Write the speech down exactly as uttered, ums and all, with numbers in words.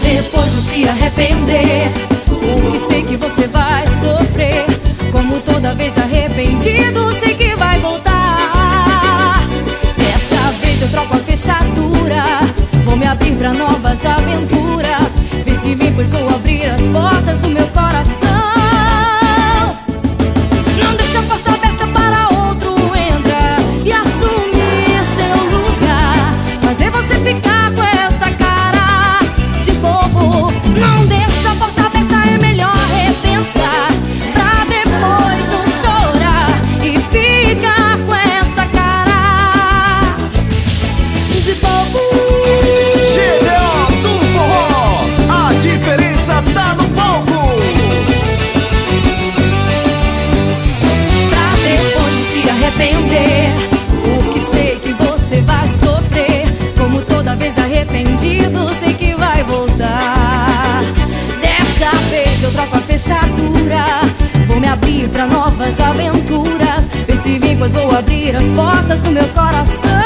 depois não se arrepender. Porque sei que você vai sofrer. Como toda vez arrependido, sei que vai voltar. Dessa vez eu troco a fechadura, vou me abrir pra novas aventuras. Vê se vem, pois vou abrir as portas do meu coração. Não deixa a porta aberta para outro entrar e assumir seu lugar, fazer você ficar com essa cara de bobo. Não deixa a porta aberta, é melhor repensar, pra depois não chorar e ficar com essa cara de bobo. Gideon do Forró, a diferença tá no palco. Pra depois não se arrepender, porque sei que você vai sofrer. Como toda vez arrependido, sei que vai voltar. Dessa vez eu troco a fechadura, vou me abrir pra novas aventuras. Vê se vem, pois vou abrir as portas do meu coração.